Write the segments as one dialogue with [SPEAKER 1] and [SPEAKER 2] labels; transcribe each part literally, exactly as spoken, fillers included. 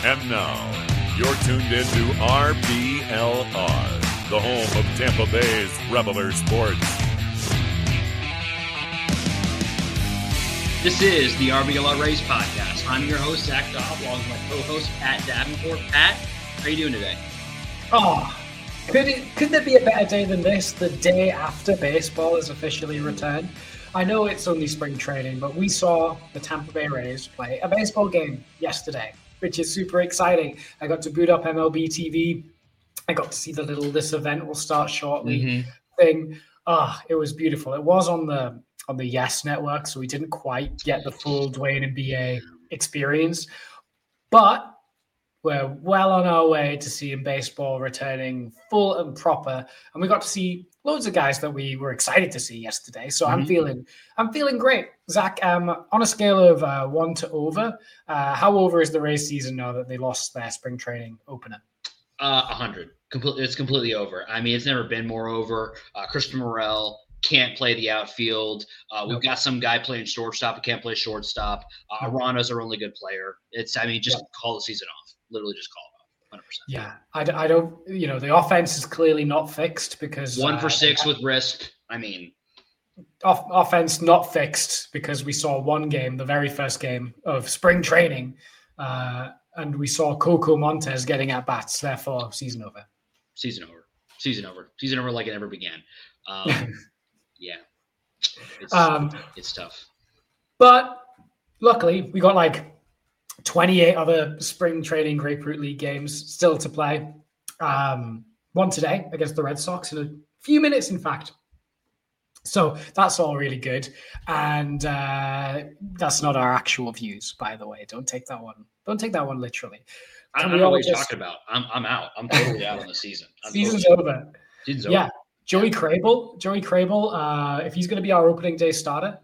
[SPEAKER 1] And now, you're tuned into R B L R, the home of Tampa Bay's Reveler Sports.
[SPEAKER 2] This is the R B L R Rays podcast. I'm your host, Zach Dobb, along with my co-host, Pat Davenport. Pat, how are you doing today?
[SPEAKER 3] Oh, could it, could there be a better day than this, the day after baseball has officially returned? I know it's only spring training, but we saw the Tampa Bay Rays play a baseball game yesterday, which is super exciting. I got to boot up M L B T V. I got to see the little "this event will start shortly" mm-hmm. thing. Ah, oh, it was beautiful. It was on the on the Yes Network, so we didn't quite get the full Dwayne and B A experience, but we're well on our way to seeing baseball returning full and proper, and we got to see loads of guys that we were excited to see yesterday. So mm-hmm. I'm feeling, I'm feeling great. Zach, um, on a scale of uh, one to over, uh, how over is the Rays season now that they lost their spring training opener?
[SPEAKER 2] Uh, a hundred. Completely, it's completely over. I mean, it's never been more over. Uh, Christopher Morel can't play the outfield. Uh, we've nope. got some guy playing shortstop who can't play shortstop. Uh, nope. Arana's our only good player. It's, I mean, just yep. call the season off. Literally just call it off. one hundred percent.
[SPEAKER 3] Yeah, I, I don't, you know, the offense is clearly not fixed because
[SPEAKER 2] one for
[SPEAKER 3] uh,
[SPEAKER 2] six with risk. I mean,
[SPEAKER 3] off, offense not fixed because we saw one game, the very first game of spring training, uh, and we saw Coco Montes getting at bats. Therefore, season over.
[SPEAKER 2] Season over. Season over. Season over like it never began. Um, yeah, it's um, it's tough.
[SPEAKER 3] But luckily, we got like twenty-eight other spring training Grapefruit League games still to play. Um, one today against the Red Sox in a few minutes, in fact. So that's all really good. And uh, that's not our actual views, by the way. Don't take that one. Don't take that one literally.
[SPEAKER 2] I don't know what you're just... talking about. I'm I'm out. I'm totally out on the season. I'm
[SPEAKER 3] Season's
[SPEAKER 2] totally
[SPEAKER 3] over.
[SPEAKER 2] Season's over.
[SPEAKER 3] Yeah. Joey Crable. Joey Crable. Uh, if he's going to be our opening day starter,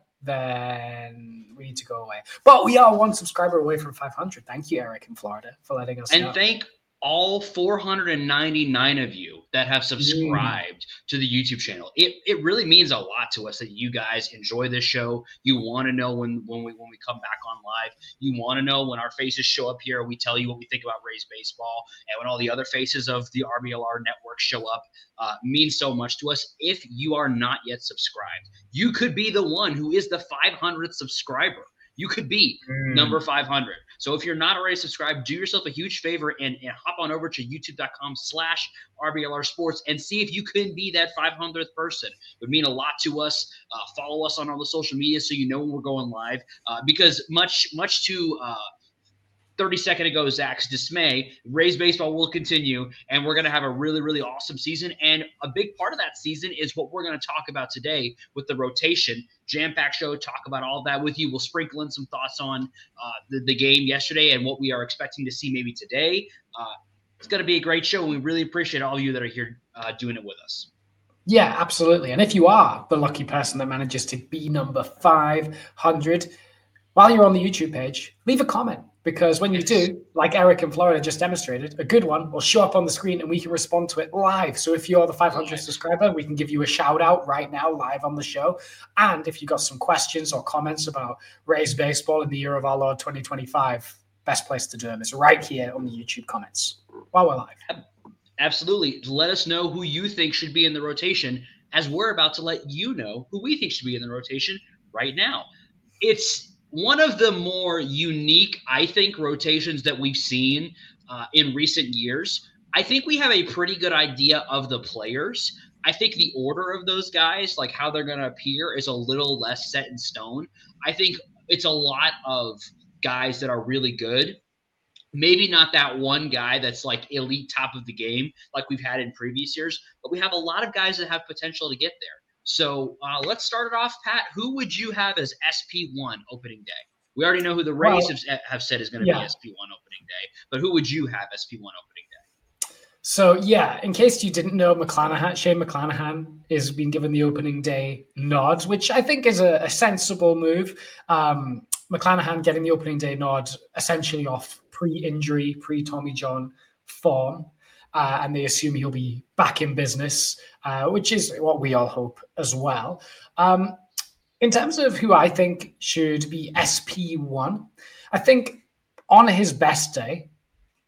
[SPEAKER 3] then we need to go away. But we are one subscriber away from five hundred. Thank you, Eric in Florida, for letting us
[SPEAKER 2] and
[SPEAKER 3] know.
[SPEAKER 2] And thank all four hundred ninety-nine of you that have subscribed mm. to the YouTube channel. It it really means a lot to us that you guys enjoy this show. You want to know when when we when we come back on live. You want to know when our faces show up here. We tell you what we think about Rays baseball, and when all the other faces of the R B L R network show up, uh, means so much to us. If you are not yet subscribed, you could be the one who is the five hundredth subscriber. You could be mm. number five hundred. So if you're not already subscribed, do yourself a huge favor and, and hop on over to youtube.com slash RBLR Sports and see if you can be that five hundredth person. It would mean a lot to us. Uh, follow us on all the social media so you know when we're going live. Uh, because much, much to uh, thirty seconds ago, Zach's dismay, Rays baseball will continue, and we're going to have a really, really awesome season. And a big part of that season is what we're going to talk about today with the rotation. Jam-packed show, talk about all that with you. We'll sprinkle in some thoughts on uh, the, the game yesterday and what we are expecting to see maybe today. Uh, it's going to be a great show, and we really appreciate all of you that are here uh, doing it with us.
[SPEAKER 3] Yeah, absolutely. And if you are the lucky person that manages to be number five hundred, while you're on the YouTube page, leave a comment. Because when you do, like Eric in Florida just demonstrated, a good one will show up on the screen and we can respond to it live. So if you're the five hundredth subscriber, we can give you a shout out right now live on the show. And if you got some questions or comments about Rays baseball in the year of our Lord twenty twenty-five, best place to do them is right here on the YouTube comments while we're live.
[SPEAKER 2] Absolutely. Let us know who you think should be in the rotation, as we're about to let you know who we think should be in the rotation right now. It's one of the more unique, I think, rotations that we've seen uh, in recent years. I think we have a pretty good idea of the players. I think the order of those guys, like how they're going to appear, is a little less set in stone. I think it's a lot of guys that are really good. Maybe not that one guy that's like elite top of the game like we've had in previous years, but we have a lot of guys that have potential to get there. So uh, let's start it off, Pat. Who would you have as S P one opening day? We already know who the Rays well, have, have said is going to yeah. be S P one opening day, but who would you have S P one opening day?
[SPEAKER 3] So, yeah, in case you didn't know, McClanahan, Shane McClanahan is being given the opening day nod, which I think is a, a sensible move. Um, McClanahan getting the opening day nod essentially off pre-injury, pre-Tommy John form. Uh, and they assume he'll be back in business, uh, which is what we all hope as well. Um, in terms of who I think should be S P one, I think on his best day,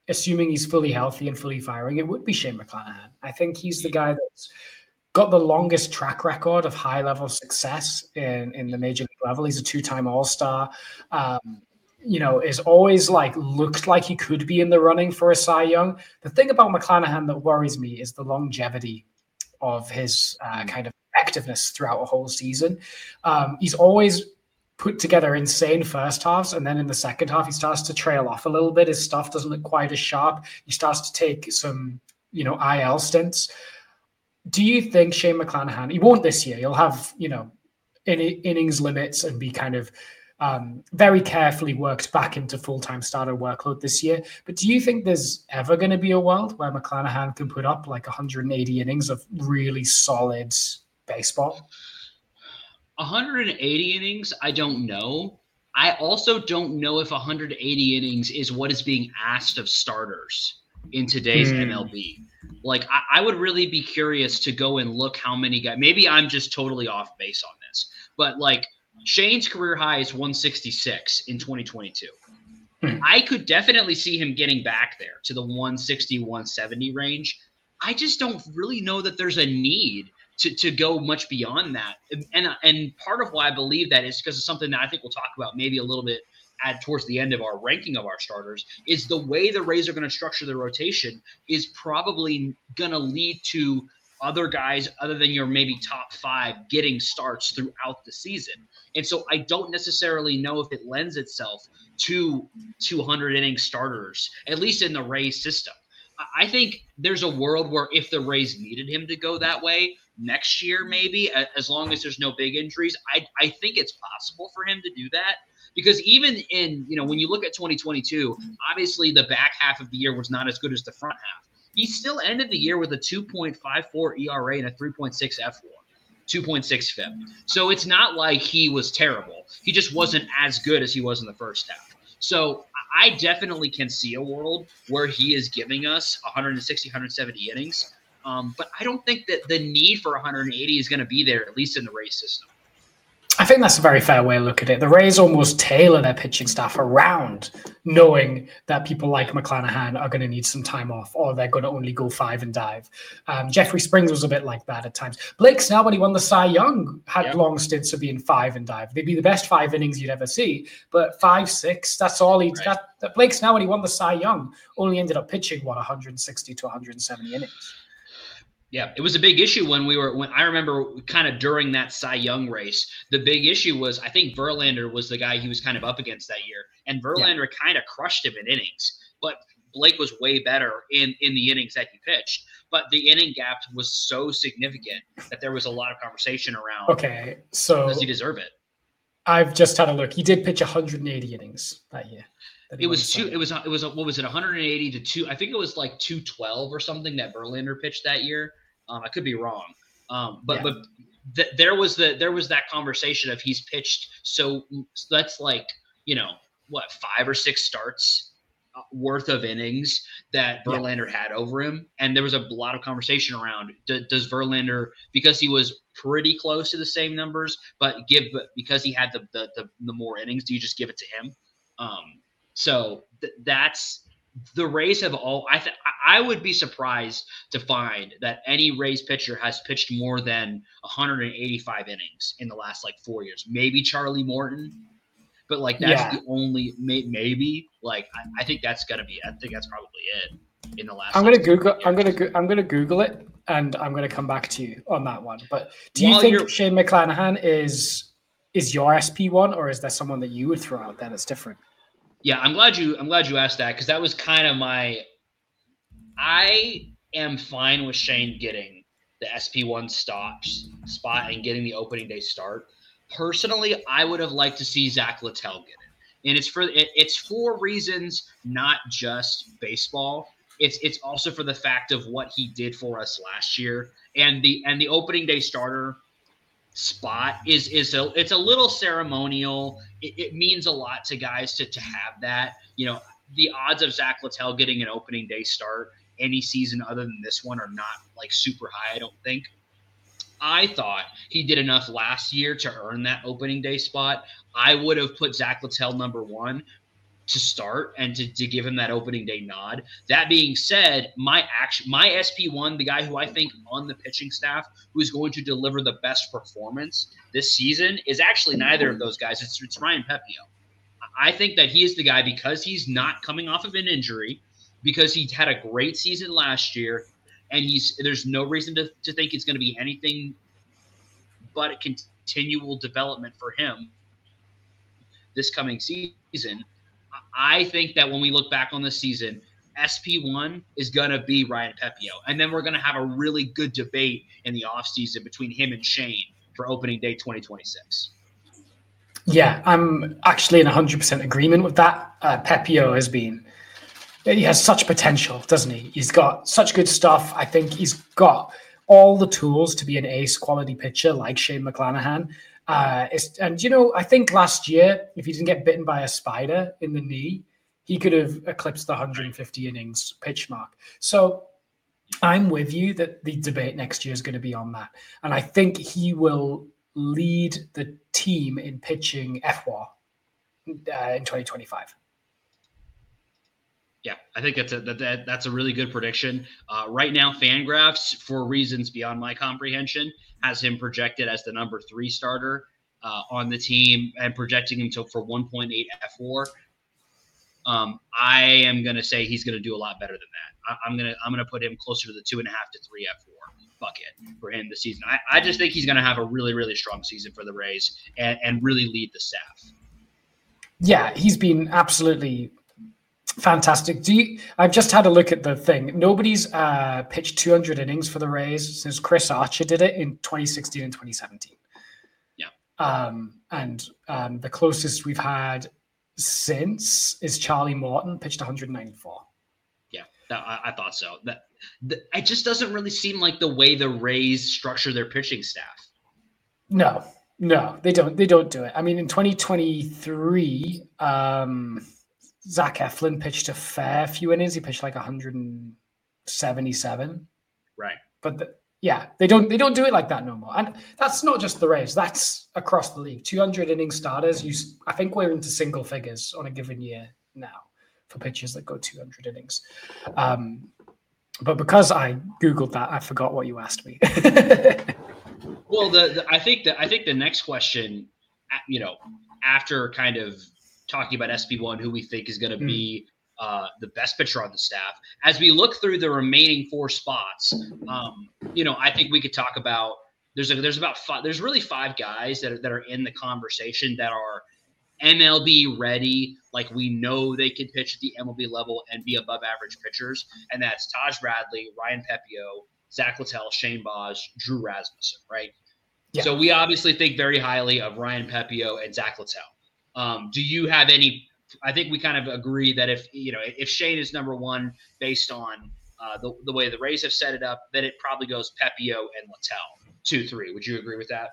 [SPEAKER 3] assuming he's fully healthy and fully firing, it would be Shane McClanahan. I think he's the guy that's got the longest track record of high-level success in, in the major league level. He's a two-time All-Star. Um, you know, is always like looked like he could be in the running for a Cy Young. The thing about McClanahan that worries me is the longevity of his uh, kind of effectiveness throughout a whole season. Um, he's always put together insane first halves, and then in the second half, he starts to trail off a little bit. His stuff doesn't look quite as sharp. He starts to take some, you know, I L stints. Do you think Shane McClanahan, he won't this year, he'll have, you know, in, innings limits and be kind of um, very carefully worked back into full-time starter workload this year. But do you think there's ever going to be a world where McClanahan can put up like one hundred eighty innings of really solid baseball?
[SPEAKER 2] one hundred eighty innings, I don't know. I also don't know if one hundred eighty innings is what is being asked of starters in today's mm. M L B. Like, I, I would really be curious to go and look how many guys. Maybe I'm just totally off base on this, but like Shane's career high is one sixty-six in twenty twenty-two. Mm. I could definitely see him getting back there to the one sixty, one seventy range. I just don't really know that there's a need to, to go much beyond that. And, and part of why I believe that is because of something that I think we'll talk about maybe a little bit at towards the end of our ranking of our starters, is the way the Rays are going to structure the rotation is probably going to lead to other guys other than your maybe top five getting starts throughout the season. And so I don't necessarily know if it lends itself to two hundred inning starters, at least in the Rays system. I think there's a world where if the Rays needed him to go that way next year, maybe, as long as there's no big injuries, I, I think it's possible for him to do that. Because even in, you know, when you look at twenty twenty-two, obviously the back half of the year was not as good as the front half. He still ended the year with a two point five four E R A and a three point six F W A R, two point six F I P. So it's not like he was terrible. He just wasn't as good as he was in the first half. So I definitely can see a world where he is giving us one sixty, one seventy innings. Um, but I don't think that the need for one eighty is going to be there, at least in the Rays system.
[SPEAKER 3] I think that's a very fair way to look at it. The Rays almost tailor their pitching staff around knowing that people like McClanahan are going to need some time off, or they're going to only go five and dive. Um, Jeffrey Springs was a bit like that at times. Blake Snell, when he won the Cy Young, had yep. long stints of being five and dive. They'd be the best five innings you'd ever see, but five, six, that's all he. Right. That, that Blake Snell, when he won the Cy Young, only ended up pitching what one sixty to one seventy innings.
[SPEAKER 2] Yeah, it was a big issue when we were when I remember kind of during that Cy Young race. The big issue was I think Verlander was the guy he was kind of up against that year, and Verlander yeah. kind of crushed him in innings. But Blake was way better in in the innings that he pitched. But the inning gap was so significant that there was a lot of conversation around.
[SPEAKER 3] Okay, so
[SPEAKER 2] does he deserve it?
[SPEAKER 3] I've just had a look. He did pitch one hundred eighty innings that year. That
[SPEAKER 2] it was two. It was it was what was it? one hundred eighty to two. I think it was like two twelve or something that Verlander pitched that year. Um, I could be wrong, um, but yeah. but th- there was the there was that conversation of he's pitched so, so that's like you know what five or six starts worth of innings that Verlander yeah. had over him, and there was a lot of conversation around d- does Verlander, because he was pretty close to the same numbers, but give because he had the the the, the more innings, do you just give it to him? Um, so th- that's. The Rays have all. I th- I would be surprised to find that any Rays pitcher has pitched more than one eighty-five innings in the last like four years. Maybe Charlie Morton, but like that's yeah. the only may- maybe. Like I, I think that's gonna be. I think that's probably it in the last.
[SPEAKER 3] I'm gonna Google. Years. I'm gonna. Go- I'm gonna Google it, and I'm gonna come back to you on that one. But do you While think Shane McClanahan is is your S P one, or is there someone that you would throw out there that's different?
[SPEAKER 2] Yeah, I'm glad you I'm glad you asked that, because that was kind of my I am fine with Shane getting the S P one stops spot and getting the opening day start. Personally, I would have liked to see Zach Littell get it. And it's for it, it's for reasons not just baseball. It's it's also for the fact of what he did for us last year. And the and the opening day starter spot is is a it's a little ceremonial. It, it means a lot to guys to to have that. You know, the odds of Zach Littell getting an opening day start any season other than this one are not like super high, I don't think. I thought he did enough last year to earn that opening day spot. I would have put Zach Littell number one. to start and to, to give him that opening day nod. That being said, my action, my S P one, the guy who I think on the pitching staff who is going to deliver the best performance this season is actually neither of those guys. It's, it's Ryan Pepiot. I think that he is the guy because he's not coming off of an injury, because he had a great season last year, and he's there's no reason to, to think it's going to be anything but a continual development for him this coming season. I think that when we look back on the season, S P one is going to be Ryan Pepiot. And then we're going to have a really good debate in the offseason between him and Shane for opening day twenty twenty-six.
[SPEAKER 3] Yeah, I'm actually in one hundred percent agreement with that. Uh, Pepiot has been, he has such potential, doesn't he? He's got such good stuff. I think he's got all the tools to be an ace quality pitcher like Shane McClanahan. Uh, it's, and, you know, I think last year, if he didn't get bitten by a spider in the knee, he could have eclipsed the one hundred fifty innings pitch mark. So I'm with you that the debate next year is going to be on that. And I think he will lead the team in pitching F W A uh, in twenty twenty-five.
[SPEAKER 2] Yeah, I think that's a that, that, that's a really good prediction. Uh, right now, Fangraphs, for reasons beyond my comprehension, has him projected as the number three starter uh, on the team and projecting him to for one point eight F W A R. Um, I am going to say he's going to do a lot better than that. I, I'm going to I'm going to put him closer to the two and a half to three F W A R bucket for him this season. I, I just think he's going to have a really, really strong season for the Rays and, and really lead the staff.
[SPEAKER 3] Yeah, he's been absolutely fantastic. Do you, I've just had a look at the thing. Nobody's uh, pitched two hundred innings for the Rays since Chris Archer did it in twenty sixteen and twenty seventeen.
[SPEAKER 2] Yeah. Um,
[SPEAKER 3] and um, the closest we've had since is Charlie Morton, pitched one hundred ninety-four.
[SPEAKER 2] Yeah, that, I, I thought so. That the, it just doesn't really seem like the way the Rays structure their pitching staff.
[SPEAKER 3] No, no, they don't. They don't do it. I mean, in twenty twenty-three, um, Zach Eflin pitched a fair few innings. He pitched like one hundred seventy-seven.
[SPEAKER 2] Right.
[SPEAKER 3] But the, yeah, they don't. They don't do it like that no more. And that's not just the Rays. That's across the league. two hundred inning starters. You, I think we're into single figures on a given year now for pitchers that go two hundred innings. Um, but because I Googled that, I forgot what you asked me.
[SPEAKER 2] Well, the, the I think that I think the next question, you know, after kind of talking about S P one, who we think is going to mm. be uh, the best pitcher on the staff, as we look through the remaining four spots, um, you know, I think we could talk about there's a, there's about five, there's really five guys that are, that are in the conversation that are M L B ready. Like, we know they can pitch at the M L B level and be above average pitchers. And that's Taj Bradley, Ryan Pepiot, Zach Littell, Shane Baz, Drew Rasmussen, right? Yeah. So we obviously think very highly of Ryan Pepiot and Zach Littell. Um, do you have any – I think we kind of agree that if, you know, if Shane is number one based on uh, the, the way the Rays have set it up, then it probably goes Pepiot and Littell, two, three. Would you agree with that?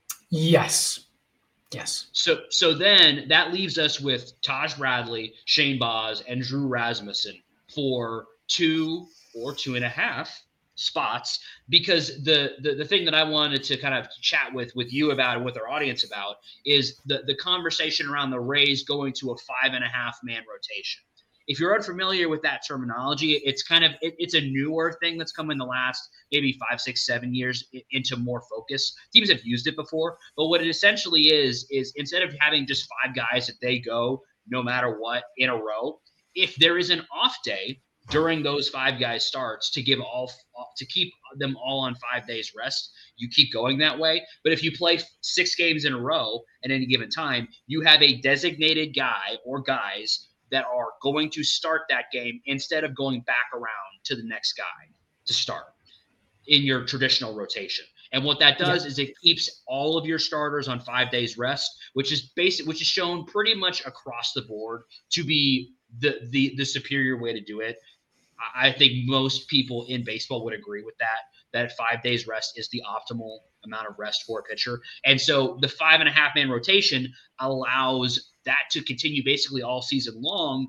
[SPEAKER 3] Yes. Yes.
[SPEAKER 2] So so then that leaves us with Taj Bradley, Shane Baz, and Drew Rasmussen for two or two and a half spots, because the, the the thing that I wanted to kind of chat with with you about and with our audience about is the the conversation around the Rays going to a five and a half man rotation. If you're unfamiliar with that terminology, it's kind of it, it's a newer thing that's come in the last maybe five, six, seven years into more focus. Teams have used it before, but what it essentially is is instead of having just five guys that they go no matter what in a row, if there is an off day during those five guys starts to give all to keep them all on five days rest, you keep going that way. But if you play six games in a row at any given time, you have a designated guy or guys that are going to start that game instead of going back around to the next guy to start in your traditional rotation. And what that does yeah. is it keeps all of your starters on five days rest, which is basic, which is shown pretty much across the board to be the the the superior way to do it. I think most people in baseball would agree with that, that five days rest is the optimal amount of rest for a pitcher. And so the five and a half man rotation allows that to continue basically all season long.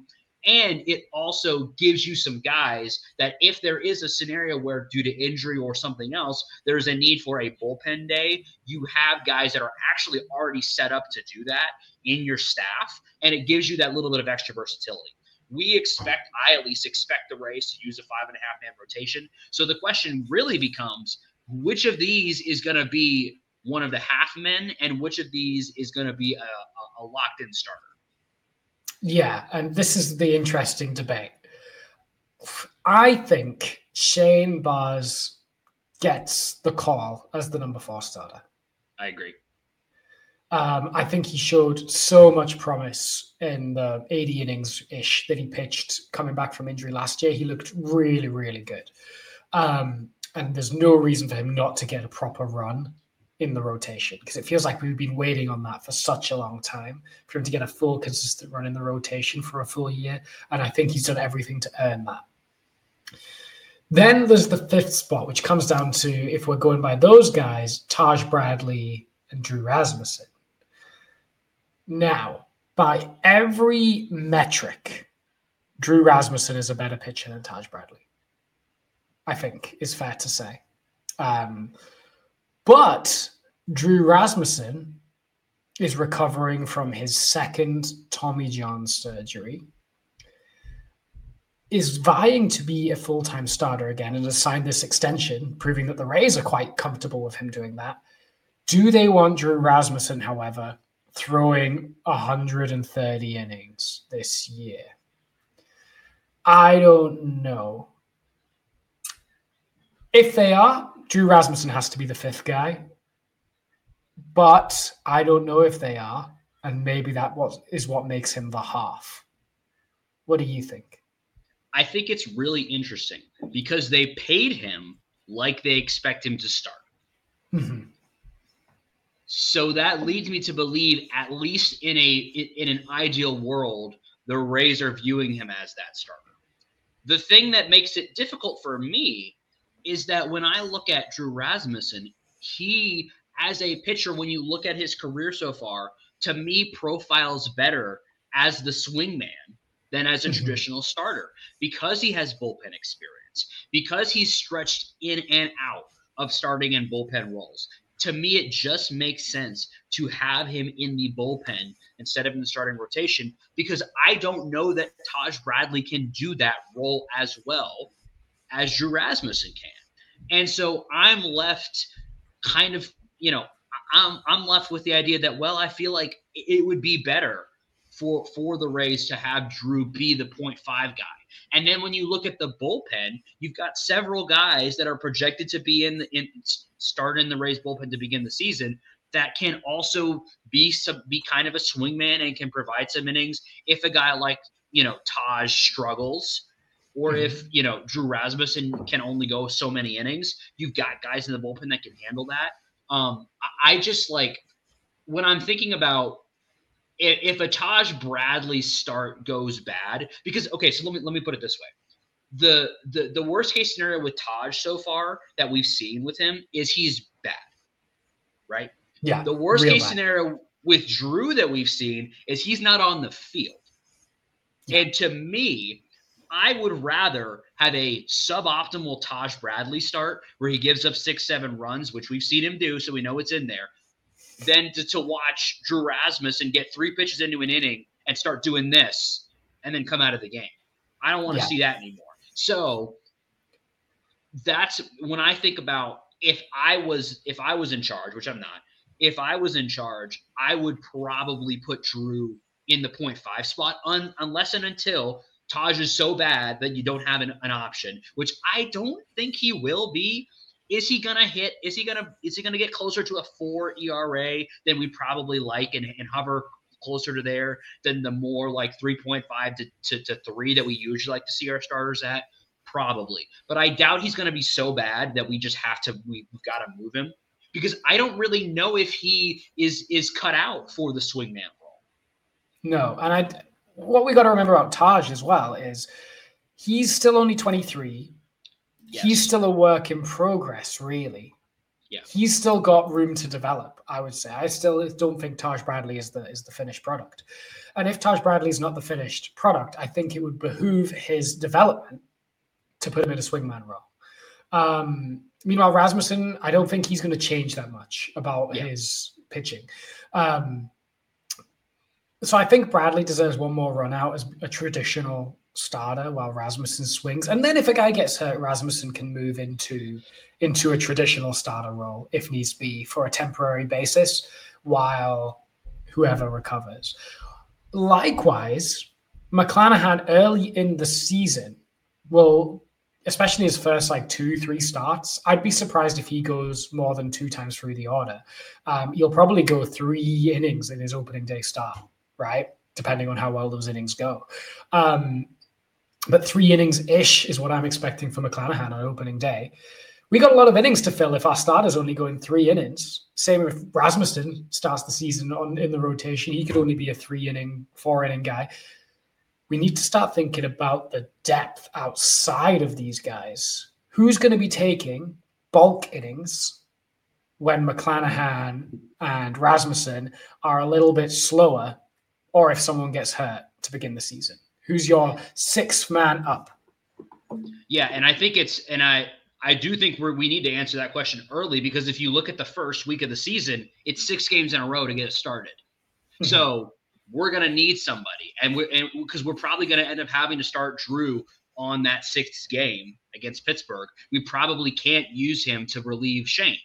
[SPEAKER 2] And it also gives you some guys that if there is a scenario where due to injury or something else, there's a need for a bullpen day, you have guys that are actually already set up to do that in your staff. And it gives you that little bit of extra versatility. We expect, I at least expect the Rays to use a five and a half man rotation. So the question really becomes, which of these is going to be one of the half men and which of these is going to be a, a, a locked in starter?
[SPEAKER 3] Yeah, and this is the interesting debate. I think Shane Baz gets the call as the number four starter.
[SPEAKER 2] I agree.
[SPEAKER 3] Um, I think he showed so much promise in the eighty innings-ish that he pitched coming back from injury last year. He looked really, really good. Um, and there's no reason for him not to get a proper run in the rotation, because it feels like we've been waiting on that for such a long time for him to get a full consistent run in the rotation for a full year. And I think he's done everything to earn that. Then there's the fifth spot, which comes down to, if we're going by those guys, Taj Bradley and Drew Rasmussen. Now, by every metric, Drew Rasmussen is a better pitcher than Taj Bradley, I think is fair to say. Um, But Drew Rasmussen is recovering from his second Tommy John surgery, is vying to be a full-time starter again and has signed this extension, proving that the Rays are quite comfortable with him doing that. Do they want Drew Rasmussen, however, throwing one hundred thirty innings this year? I don't know. If they are, Drew Rasmussen has to be the fifth guy, but I don't know if they are, and maybe that was, is what makes him the half. What do you think?
[SPEAKER 2] I think it's really interesting because they paid him like they expect him to start.
[SPEAKER 3] Mm-hmm.
[SPEAKER 2] So that leads me to believe, at least in a in an ideal world, the Rays are viewing him as that starter. The thing that makes it difficult for me is that when I look at Drew Rasmussen, he, as a pitcher, when you look at his career so far, to me profiles better as the swingman than as a mm-hmm. traditional starter, because he has bullpen experience, because he's stretched in and out of starting and bullpen roles. To me, it just makes sense to have him in the bullpen instead of in the starting rotation, because I don't know that Taj Bradley can do that role as well as Drew Rasmussen can. And so I'm left kind of, you know, I'm I'm left with the idea that, well, I feel like it would be better for for the Rays to have Drew be the point five guy. And then when you look at the bullpen, you've got several guys that are projected to be in the in start in the Rays bullpen to begin the season that can also be some be kind of a swingman and can provide some innings if a guy like, you know, Taj struggles. Or if, you know, Drew Rasmussen can only go so many innings, you've got guys in the bullpen that can handle that. Um, I just like, when I'm thinking about if, if a Taj Bradley start goes bad, because, okay, so let me let me put it this way. The, the, the worst case scenario with Taj so far that we've seen with him is he's bad, right?
[SPEAKER 3] Yeah.
[SPEAKER 2] The worst case
[SPEAKER 3] bad.
[SPEAKER 2] scenario with Drew that we've seen is he's not on the field. Yeah. And to me, I would rather have a suboptimal Taj Bradley start where he gives up six, seven runs, which we've seen him do, so we know it's in there, than to, to watch Drew Rasmussen get three pitches into an inning and start doing this and then come out of the game. I don't want to yeah. see that anymore. So that's when I think about if I was if I was in charge, which I'm not, if I was in charge, I would probably put Drew in the point five spot un, unless and until – Taj is so bad that you don't have an, an option, which I don't think he will be. Is he gonna hit? Is he gonna? Is he gonna get closer to a four E R A than we probably like, and, and hover closer to there than the more like three point five to, to to three that we usually like to see our starters at? Probably, but I doubt he's gonna be so bad that we just have to. We, we've got to move him, because I don't really know if he is is cut out for the swingman role.
[SPEAKER 3] No, and I. What we got to remember about Taj as well is he's still only twenty-three. Yes. He's still a work in progress, really.
[SPEAKER 2] Yeah.
[SPEAKER 3] He's still got room to develop, I would say. I still don't think Taj Bradley is the is the finished product. And if Taj Bradley is not the finished product, I think it would behoove his development to put him in a swingman role. Um, meanwhile, Rasmussen, I don't think he's going to change that much about yeah. his pitching. Um, so I think Bradley deserves one more run out as a traditional starter while Rasmussen swings. And then if a guy gets hurt, Rasmussen can move into, into a traditional starter role if needs be for a temporary basis while whoever recovers. Likewise, McClanahan early in the season will, especially his first like two, three starts, I'd be surprised if he goes more than two times through the order. Um, he'll probably go three innings in his opening day start, right? Depending on how well those innings go. Um, but three innings-ish is what I'm expecting from McClanahan on opening day. We got a lot of innings to fill if our starter's only going three innings. Same if Rasmussen starts the season on in the rotation. He could only be a three-inning, four-inning guy. We need to start thinking about the depth outside of these guys. Who's going to be taking bulk innings when McClanahan and Rasmussen are a little bit slower, or if someone gets hurt to begin the season? Who's your sixth man up?
[SPEAKER 2] Yeah, and I think it's – and I I do think we we need to answer that question early because if you look at the first week of the season, it's six games in a row to get it started. Mm-hmm. So – we're going to need somebody. And we're and because we're probably going to end up having to start Drew on that sixth game against Pittsburgh. We probably can't use him to relieve Shane.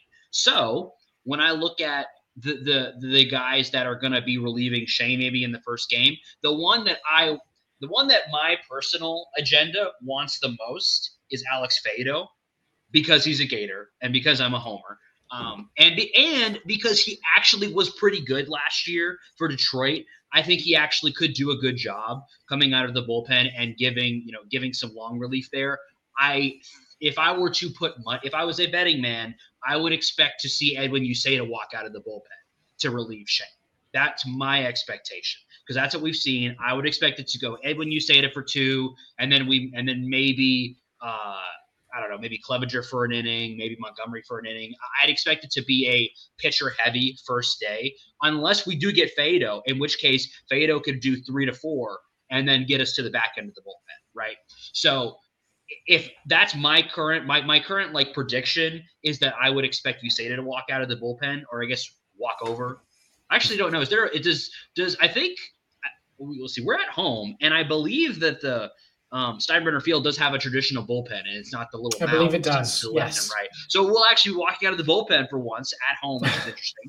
[SPEAKER 2] So when I look at the the the guys that are going to be relieving Shane maybe in the first game, the one that I the one that my personal agenda wants the most is Alex Faedo because he's a Gator and because I'm a homer. Um, and be, and because he actually was pretty good last year for Detroit, I think he actually could do a good job coming out of the bullpen and giving, you know, giving some long relief there. I, if I were to put money, if I was a betting man, I would expect to see Edwin Uceta walk out of the bullpen to relieve Shane. That's my expectation because that's what we've seen. I would expect it to go Edwin Uceta for two, and then we, and then maybe. Uh, I don't know, maybe Clevenger for an inning, maybe Montgomery for an inning. I'd expect it to be a pitcher-heavy first day, unless we do get Faedo, in which case Faedo could do three to four and then get us to the back end of the bullpen, right? So if that's my current my my current like prediction is that I would expect Uceta to walk out of the bullpen, or I guess walk over. I actually don't know. Is there? It does does I think we'll see. We're at home, and I believe that the Um, Steinbrenner Field does have a traditional bullpen, and it's not the little
[SPEAKER 3] I believe it does.
[SPEAKER 2] To
[SPEAKER 3] yes.
[SPEAKER 2] left and right. So we'll actually be walking out of the bullpen for once at home, which is interesting.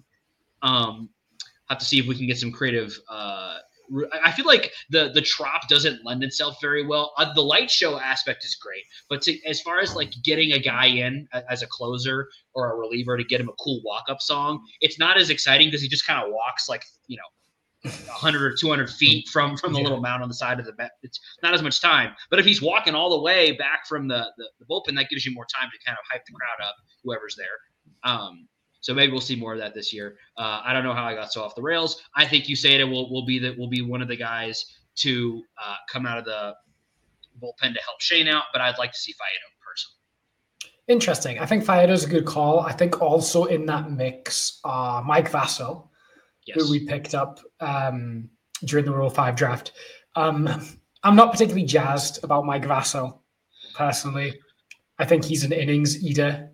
[SPEAKER 2] Um, have to see if we can get some creative. Uh, I feel like the the trop doesn't lend itself very well. Uh, the light show aspect is great, but to, as far as like getting a guy in as a closer or a reliever to get him a cool walk up song, it's not as exciting because he just kind of walks like you know. one hundred or two hundred feet from from the yeah. little mound on the side of the bat. It's not as much time. But if he's walking all the way back from the, the, the bullpen, that gives you more time to kind of hype the crowd up, whoever's there. Um, so maybe we'll see more of that this year. Uh, I don't know how I got so off the rails. I think Uceta will will be that will be one of the guys to uh, come out of the bullpen to help Shane out, but I'd like to see Faedo personally.
[SPEAKER 3] Interesting. I think Faedo's a good call. I think also in that mix are uh, Mike Vasso. Yes. Who we picked up um, during the Rule five draft. Um, I'm not particularly jazzed about Mike Vasso, personally. I think he's an innings eater,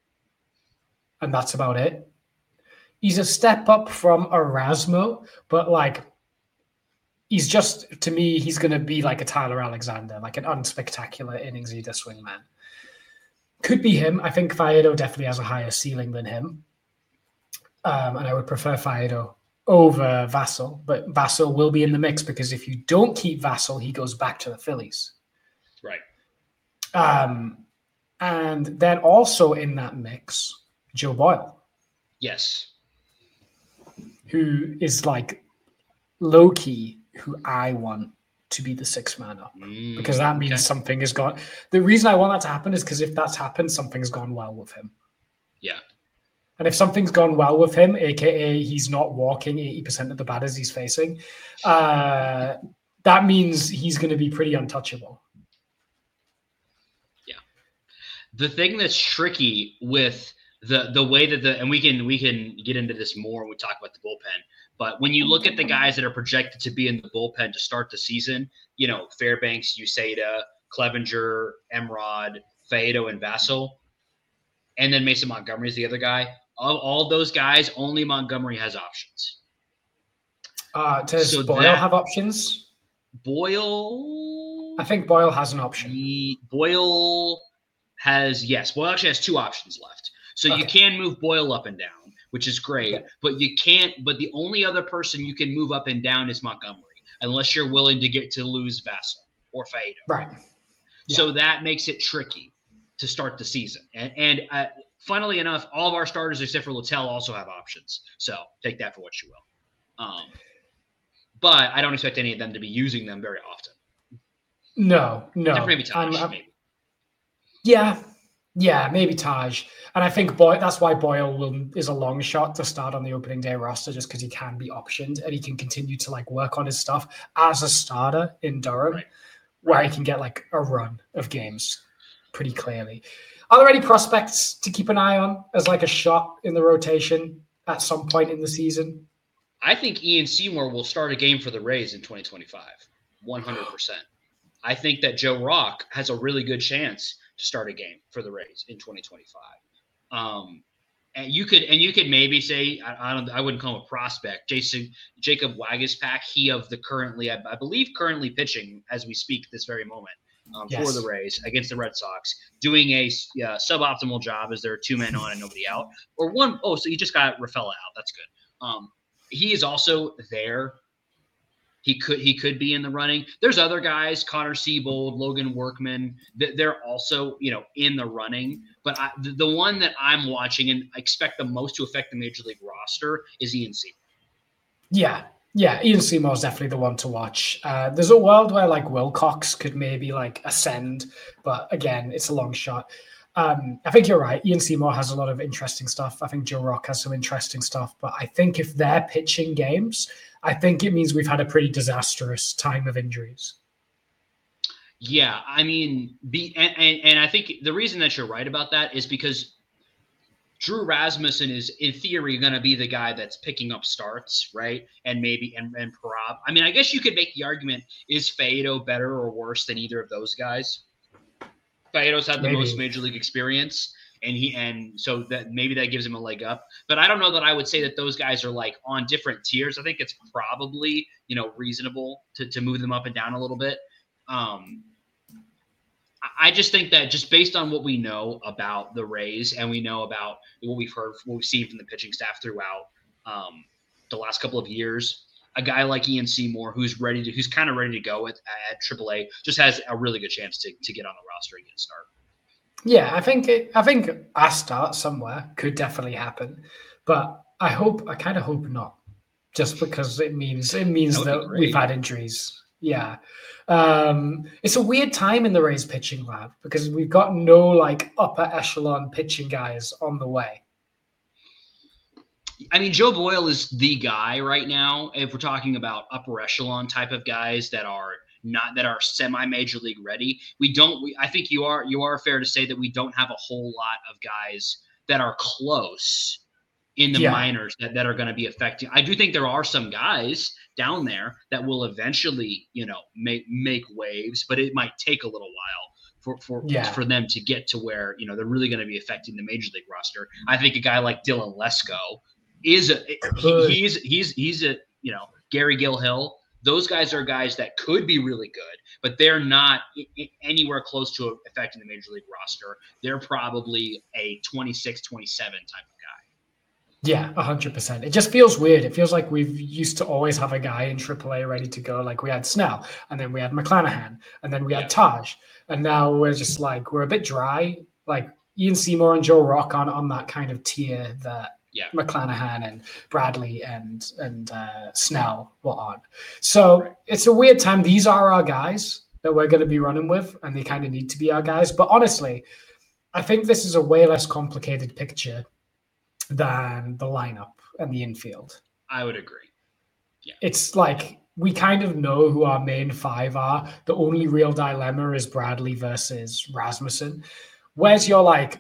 [SPEAKER 3] and that's about it. He's a step up from Erasmo, but, like, he's just, to me, he's going to be like a Tyler Alexander, like an unspectacular innings eater swingman. Could be him. I think Faedo definitely has a higher ceiling than him, um, and I would prefer Faedo over Vassell, but Vassell will be in the mix because if you don't keep Vassell, he goes back to the Phillies.
[SPEAKER 2] Right.
[SPEAKER 3] Um, and then also in that mix, Joe Boyle.
[SPEAKER 2] Yes.
[SPEAKER 3] Who is like low-key who I want to be the sixth man up mm, because that means okay. something has gone. The reason I want that to happen is because if that's happened, something's gone well with him.
[SPEAKER 2] Yeah.
[SPEAKER 3] And if something's gone well with him, a k a he's not walking eighty percent of the batters he's facing, uh, that means he's going to be pretty untouchable.
[SPEAKER 2] Yeah. The thing that's tricky with the the way that the and we can we can get into this more when we talk about the bullpen. But when you look at the guys that are projected to be in the bullpen to start the season, you know, Fairbanks, Uceda, Clevenger, Emrod, Faedo, and Vassell, and then Mason Montgomery is the other guy. Of all those guys, only Montgomery has options.
[SPEAKER 3] Uh, does
[SPEAKER 2] So
[SPEAKER 3] Boyle
[SPEAKER 2] that-
[SPEAKER 3] have options?
[SPEAKER 2] Boyle,
[SPEAKER 3] I think Boyle has an option.
[SPEAKER 2] he, Boyle has yes. Boyle actually has two options left. So you
[SPEAKER 3] Okay.
[SPEAKER 2] can move Boyle up and down, which is great.
[SPEAKER 3] Okay.
[SPEAKER 2] But you can't. But the only other person you can move up and down is Montgomery, unless you're willing to get to lose Vassell or Faedo.
[SPEAKER 3] Right.
[SPEAKER 2] So that makes it tricky to start the season. And and uh, funnily enough, all of our starters except for Littell also have options. So take that for what you will. Um, but I don't expect any of them to be using them very often.
[SPEAKER 3] No, no.
[SPEAKER 2] Except for maybe Taj,
[SPEAKER 3] I'm- I'm-
[SPEAKER 2] maybe.
[SPEAKER 3] Yeah, yeah, maybe Taj. And I think Boy, that's why Boyle will, is a long shot to start on the opening day roster, just because he can be optioned and he can continue to like work on his stuff as a starter in Durham,
[SPEAKER 2] Right.
[SPEAKER 3] where he can get like a run of games pretty clearly. Are there any prospects to keep an eye on as like a shot in the rotation at some point in the season?
[SPEAKER 2] I think Ian Seymour will start a game for the Rays in twenty twenty-five, one hundred percent. I think that Joe Rock has a really good chance to start a game for the Rays in twenty twenty-five. Um, and you could, and you could maybe say, I, I don't, I wouldn't call him a prospect. Jason Jacob Wagispack, he of the currently, I, I believe, currently pitching as we speak this very moment um,
[SPEAKER 3] Yes.
[SPEAKER 2] for the Rays against the Red Sox, doing a uh, suboptimal job as there are two men on and nobody out, or one. Oh, so you just got Rafaela out. That's good. Um, he is also there. He could he could be in the running. There's other guys, Connor Siebold, Logan Workman, that they're also, you know, in the running. But I, the, the one that I'm watching and I expect the most to affect the Major League roster is Ian Seymour.
[SPEAKER 3] Yeah, yeah, Ian Seymour is definitely the one to watch. Uh, there's a world where like Wilcox could maybe like ascend, but again, it's a long shot. Um, I think you're right. Ian Seymour has a lot of interesting stuff. I think Joe Rock has some interesting stuff, but I think if they're pitching games, I think it means we've had a pretty disastrous time of injuries.
[SPEAKER 2] Yeah, I mean, be and, and, and I think the reason that you're right about that is because Drew Rasmussen is, in theory, going to be the guy that's picking up starts, right? And maybe and and Parab. I mean, I guess you could make the argument: is Faedo better or worse than either of those guys? Faedo's had the
[SPEAKER 3] Maybe.
[SPEAKER 2] most major league experience, and he and so that maybe that gives him a leg up. But I don't know that I would say that those guys are like on different tiers. I think it's probably, you know, reasonable to to move them up and down a little bit. Um, I just think that just based on what we know about the Rays and we know about what we've heard, what we've seen from the pitching staff throughout um, the last couple of years, a guy like Ian Seymour, who's ready to, who's kind of ready to go at, at triple A, just has a really good chance to to get on the roster and get a start.
[SPEAKER 3] Yeah, I think it, I think a start somewhere could definitely happen, but I hope I kind of hope not, just because it means it means
[SPEAKER 2] That would be
[SPEAKER 3] that
[SPEAKER 2] great.
[SPEAKER 3] we've had injuries. Yeah, um, it's a weird time in the Rays pitching lab because we've got no like upper echelon pitching guys on the way.
[SPEAKER 2] I mean, Joe Boyle is the guy right now. If we're talking about upper echelon type of guys that are not that are semi-major league ready, we don't. We, I think you are you are fair to say that we don't have a whole lot of guys that are close in the
[SPEAKER 3] Yeah.
[SPEAKER 2] minors that, that are going to be affecting. I do think there are some guys down there that will eventually, you know, make make waves, but it might take a little while for for
[SPEAKER 3] Yeah.
[SPEAKER 2] for them to get to where, you know, they're really going to be affecting the major league roster. I think a guy like Dylan Lesko is a
[SPEAKER 3] Could.
[SPEAKER 2] he, he's he's he's a you know Gary Gilhill. Those guys are guys that could be really good, but they're not i- i- anywhere close to affecting the major league roster. They're probably a twenty-six, twenty-seven type of guy.
[SPEAKER 3] Yeah, one hundred percent. It just feels weird. It feels like we've used to always have a guy in triple A ready to go. Like we had Snell, and then we had McClanahan, and then we
[SPEAKER 2] Yeah.
[SPEAKER 3] had Taj. And now we're just like, we're a bit dry. Like Ian Seymour and Joe Rock on, on that kind of tier that
[SPEAKER 2] Yeah.
[SPEAKER 3] McClanahan and Bradley and and uh, Snell were on. So it's a weird time. These are our guys that we're going to be running with, and they kind of need to be our guys. But honestly, I think this is a way less complicated picture than the lineup and the infield.
[SPEAKER 2] I would agree.
[SPEAKER 3] It's like we kind of know who our main five are. The only real dilemma is Bradley versus Rasmussen. Where's your like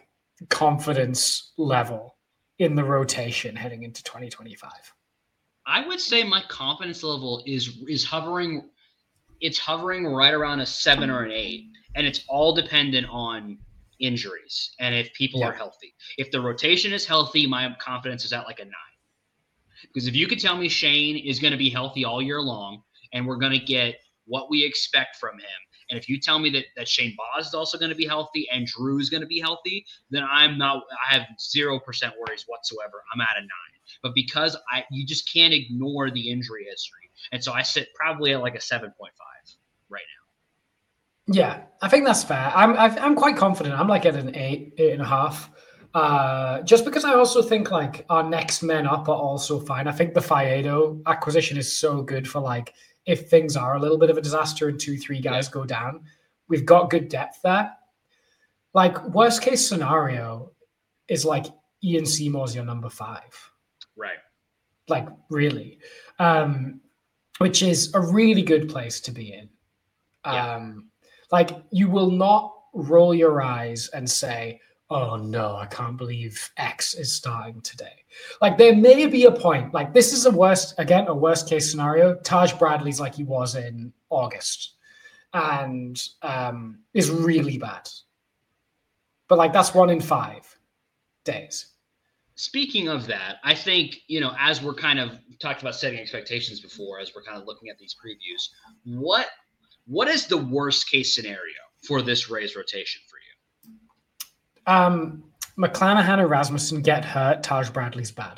[SPEAKER 3] confidence level in the rotation heading into twenty twenty-five?
[SPEAKER 2] I would say my confidence level is is hovering. It's hovering right around a seven or an eight, and it's all dependent on injuries and if people yeah. are healthy. If the rotation is healthy, my confidence is at like a nine. Because if you could tell me Shane is going to be healthy all year long, and we're going to get what we expect from him, and if you tell me that that Shane Baz is also going to be healthy and Drew is going to be healthy, then I'm not. I have zero percent worries whatsoever. I'm at a nine. But because I, you just can't ignore the injury history, and so I sit probably at like a seven point five right now.
[SPEAKER 3] Yeah, I think that's fair. I'm I'm quite confident. I'm like at an eight, eight and a half. Uh, just because I also think like our next men up are also fine. I think the Faedo acquisition is so good for like if things are a little bit of a disaster and two, three guys yeah. go down, we've got good depth there. Like worst case scenario is like Ian Seymour's your number five.
[SPEAKER 2] Right.
[SPEAKER 3] Like really, um, which is a really good place to be in.
[SPEAKER 2] Yeah.
[SPEAKER 3] Um, like you will not roll your eyes and say, oh no, I can't believe X is starting today. Like there may be a point, like this is a worst, again, a worst case scenario. Taj Bradley's like he was in August and um, is really bad. But like that's one in five days.
[SPEAKER 2] Speaking of that, I think, you know, as we're kind of talked about setting expectations before, as we're kind of looking at these previews, what what is the worst case scenario for this Rays rotation for you?
[SPEAKER 3] Um, McClanahan and Rasmussen get hurt. Taj Bradley's bad,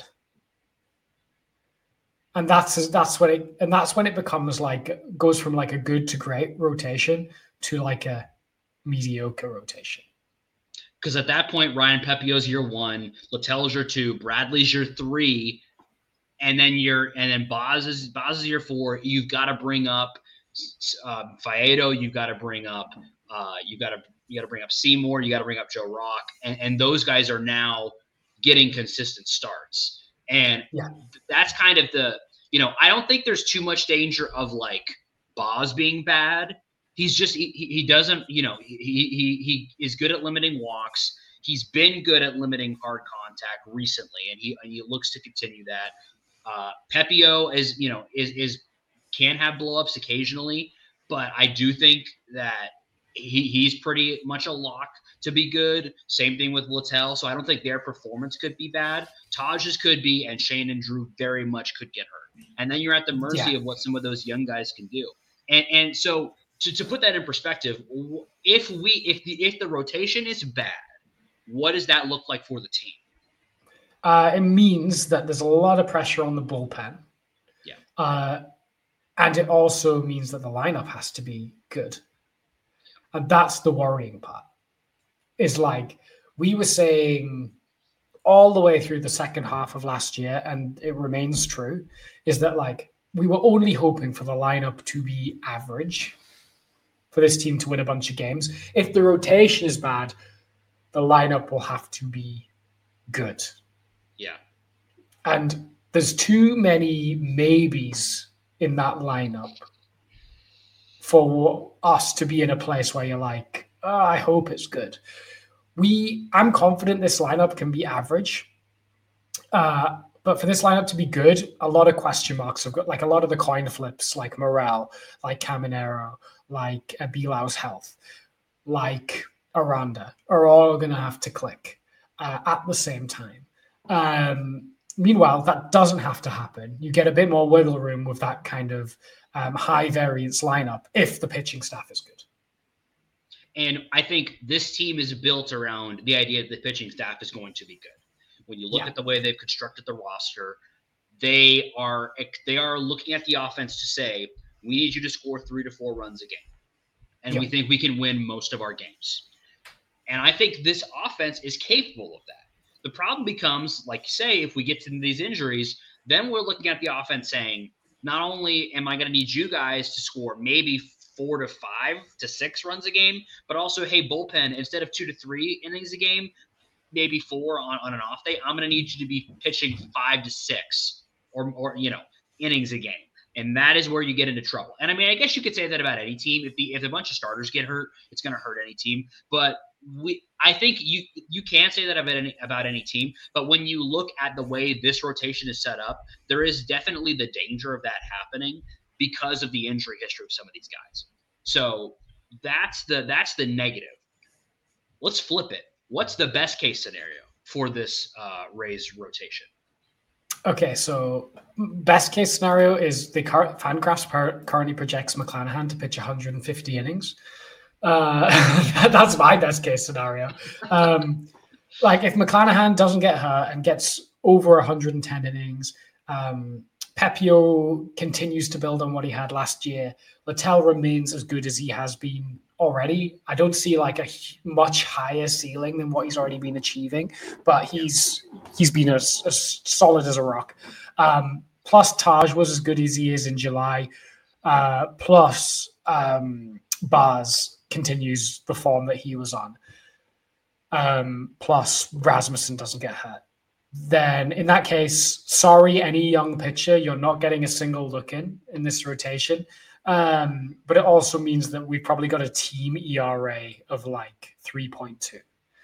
[SPEAKER 3] and that's that's when it and that's when it becomes like goes from like a good to great rotation to like a mediocre rotation.
[SPEAKER 2] Because at that point, Ryan Pepio's year one, Littell's your two, Bradley's your three, and then you're and then Baz is Baz is your four. You've got to bring up um, Faedo. You've got to bring up uh, you got to you got to bring up Seymour. You got to bring up Joe Rock, and, and those guys are now getting consistent starts. And
[SPEAKER 3] yeah.
[SPEAKER 2] that's kind of the you know I don't think there's too much danger of like Baz being bad. He's just he, he doesn't you know he he he is good at limiting walks. He's been good at limiting hard contact recently, and he and he looks to continue that. Uh, Pepio is you know is is can have blowups occasionally, but I do think that he he's pretty much a lock to be good. Same thing with Littell, so I don't think their performance could be bad. Taj's could be, and Shane and Drew very much could get hurt, and then you're at the mercy
[SPEAKER 3] yeah.
[SPEAKER 2] of what some of those young guys can do, and and so. To, to put that in perspective, if we if the if the rotation is bad, what does that look like for the team?
[SPEAKER 3] Uh, it means that there's a lot of pressure on the bullpen.
[SPEAKER 2] Yeah.
[SPEAKER 3] Uh, and it also means that the lineup has to be good. And that's the worrying part. Is like we were saying all the way through the second half of last year, and it remains true, is that like we were only hoping for the lineup to be average. For this team to win a bunch of games. If the rotation is bad, the lineup will have to be good.
[SPEAKER 2] Yeah.
[SPEAKER 3] And there's too many maybes in that lineup for us to be in a place where you're like, oh, I hope it's good. We, I'm confident this lineup can be average. Uh, but for this lineup to be good, a lot of question marks have got like a lot of the coin flips, like Morel, like Caminero, like uh, Bilau's health, like Aranda, are all going to have to click uh, at the same time. Um, meanwhile, that doesn't have to happen. You get a bit more wiggle room with that kind of um, high variance lineup if the pitching staff is good.
[SPEAKER 2] And I think this team is built around the idea that the pitching staff is going to be good. When you look
[SPEAKER 3] yeah.
[SPEAKER 2] at the way they've constructed the roster, they are they are looking at the offense to say, we need you to score three to four runs a game. And
[SPEAKER 3] yep.
[SPEAKER 2] we think we can win most of our games. And I think this offense is capable of that. The problem becomes, like you say, if we get to these injuries, then we're looking at the offense saying, not only am I going to need you guys to score maybe four to five to six runs a game, but also, hey, bullpen, instead of two to three innings a game, maybe four on, on an off day, I'm going to need you to be pitching five to six or, or, you know, innings a game. And that is where you get into trouble. And I mean, I guess you could say that about any team. If the if a bunch of starters get hurt, it's going to hurt any team. But we I think you you can say that about any about any team, but when you look at the way this rotation is set up, there is definitely the danger of that happening because of the injury history of some of these guys. So that's the that's the negative. Let's flip it. What's the best case scenario for this uh, Rays rotation?
[SPEAKER 3] Okay, so best case scenario is the car- Fangraphs par- currently projects McClanahan to pitch one hundred fifty innings. Uh, that's my best case scenario. Um, like if McClanahan doesn't get hurt and gets over one hundred ten innings, um, Pepiot continues to build on what he had last year. Littell remains as good as he has been already. I don't see like a much higher ceiling than what he's already been achieving, but he's he's been as, as solid as a rock. Um, plus Taj was as good as he is in July. Uh, plus um, Baz continues the form that he was on. Um, plus Rasmussen doesn't get hurt. Then in that case, sorry, any young pitcher, you're not getting a single look in in this rotation. Um, but it also means that we've probably got a team E R A of like three point two.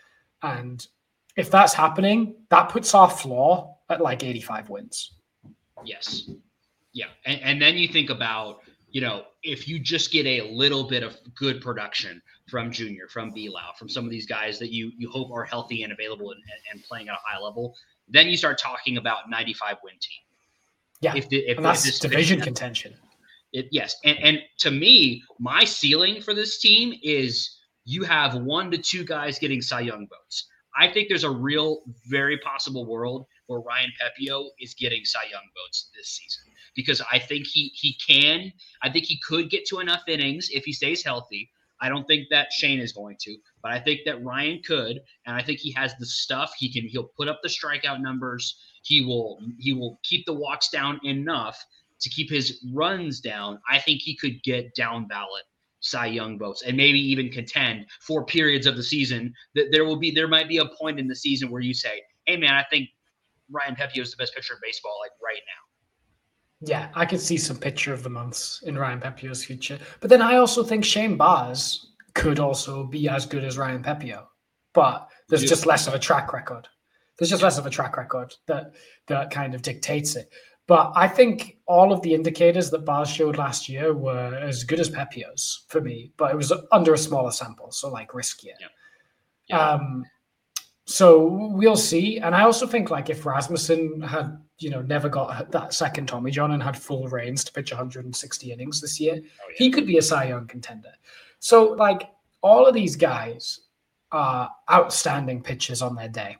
[SPEAKER 3] And if that's happening, that puts our floor at like eighty-five wins.
[SPEAKER 2] Yes. Yeah. And, and then you think about, you know, if you just get a little bit of good production from Junior, from Belau, from some of these guys that you you hope are healthy and available and, and playing at a high level, then you start talking about ninety-five win team.
[SPEAKER 3] Yeah,
[SPEAKER 2] if the, if,
[SPEAKER 3] and that's
[SPEAKER 2] if this
[SPEAKER 3] division
[SPEAKER 2] division,
[SPEAKER 3] contention.
[SPEAKER 2] It, yes, and and to me, my ceiling for this team is you have one to two guys getting Cy Young votes. I think there's a real, very possible world where Ryan Pepiot is getting Cy Young votes this season because I think he he can. I think he could get to enough innings if he stays healthy. I don't think that Shane is going to, but I think that Ryan could, and I think he has the stuff. He can. He'll put up the strikeout numbers. He will. He will keep the walks down enough to keep his runs down. I think he could get down ballot Cy Young votes and maybe even contend for periods of the season. That there will be. There might be a point in the season where you say, "Hey, man, I think Ryan Pepiot is the best pitcher in baseball, like right now."
[SPEAKER 3] Yeah, I could see some pitcher of the months in Ryan Pepiot's future. But then I also think Shane Baz could also be as good as Ryan Pepiot. But there's just less of a track record. There's just less of a track record that that kind of dictates it. But I think all of the indicators that Baz showed last year were as good as Pepiot's for me. But it was under a smaller sample, so like riskier.
[SPEAKER 2] Yeah. Yeah.
[SPEAKER 3] Um, so we'll see. And I also think like if Rasmussen had, you know, never got that second Tommy John and had full reins to pitch one hundred sixty innings this year, oh, yeah. he could be a Cy Young contender. So like all of these guys are outstanding pitchers on their day.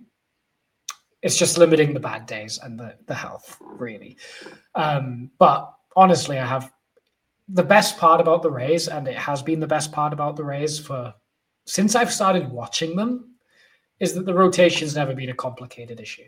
[SPEAKER 3] It's just limiting the bad days and the, the health, really. Um, but honestly, I have the best part about the Rays, and it has been the best part about the Rays for since I've started watching them, is that the rotation's never been a complicated issue.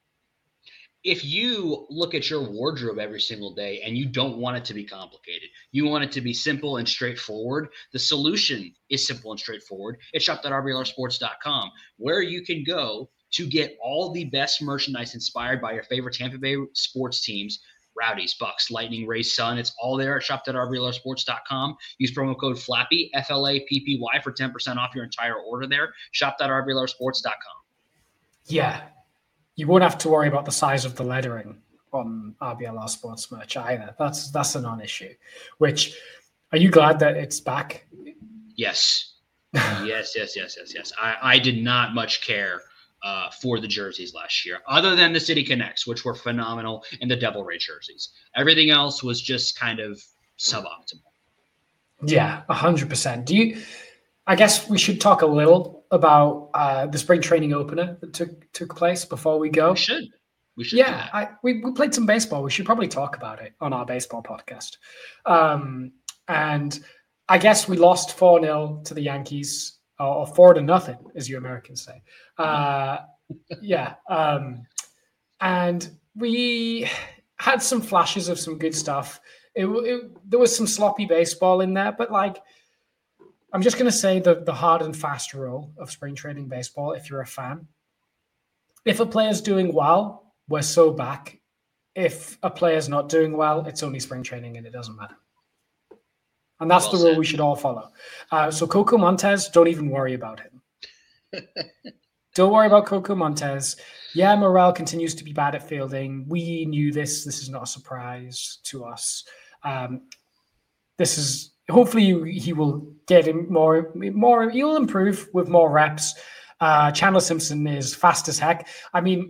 [SPEAKER 2] If you look at your wardrobe every single day and you don't want it to be complicated, you want it to be simple and straightforward, the solution is simple and straightforward. It's shop dot r b l r sports dot com, where you can go to get all the best merchandise inspired by your favorite Tampa Bay sports teams, Rowdies, Bucks, Lightning, Rays, Sun. It's all there at shop dot r b l r sports dot com. Use promo code FLAPPY, F L A P P Y, for ten percent off your entire order there. shop dot r b l r sports dot com.
[SPEAKER 3] Yeah. You won't have to worry about the size of the lettering on R B L R Sports merch either. That's that's a non-issue. Which, are you glad that it's back?
[SPEAKER 2] Yes. yes, yes, yes, yes, yes. I, I did not much care uh, for the jerseys last year, other than the City Connects, which were phenomenal, and the Devil Ray jerseys. Everything else was just kind of suboptimal.
[SPEAKER 3] Yeah, one hundred percent. Do you? I guess we should talk a little about uh, the spring training opener that took took place before we go.
[SPEAKER 2] We should. We should.
[SPEAKER 3] Yeah, I, we we played some baseball. We should probably talk about it on our baseball podcast. Um, and I guess we lost four nil to the Yankees, or four to nothing, as you Americans say. Uh, yeah. Um, and we had some flashes of some good stuff. It, it, there was some sloppy baseball in there, but like, I'm just going to say the, the hard and fast rule of spring training baseball, if you're a fan. If a player's doing well, we're so back. If a player's not doing well, it's only spring training and it doesn't matter. And that's well the rule said. We should all follow. Uh, so Coco Montes, don't even worry about him. Don't worry about Coco Montez. Yeah, Morel continues to be bad at fielding. We knew this. This is not a surprise to us. Um, this is hopefully he will get him more. More, he'll improve with more reps. Uh, Chandler Simpson is fast as heck. I mean,